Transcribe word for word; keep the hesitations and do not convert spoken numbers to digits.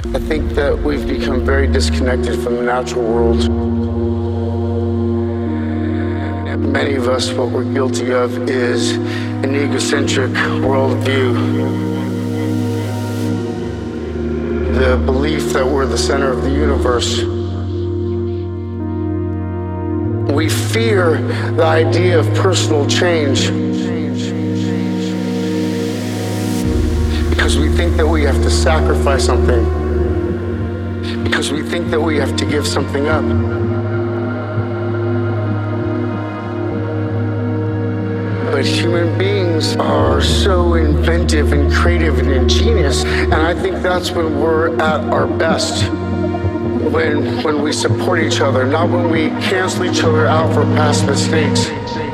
I think that we've become very disconnected from the natural world. Many of us, what we're guilty of is an egocentric worldview. The belief that we're the center of the universe. We fear the idea of personal change because we think that we have to sacrifice something, because we think that we have to give something up. But human beings are so inventive and creative and ingenious, and I think that's when we're at our best. When, when we support each other, not when we cancel each other out for past mistakes.